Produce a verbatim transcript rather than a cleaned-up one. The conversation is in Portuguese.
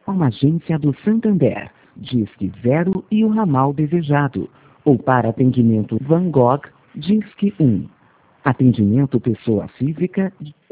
uma agência do Santander, Disque Zero e o ramal desejado. Ou para atendimento Van Gogh, Disque um. Atendimento pessoa física,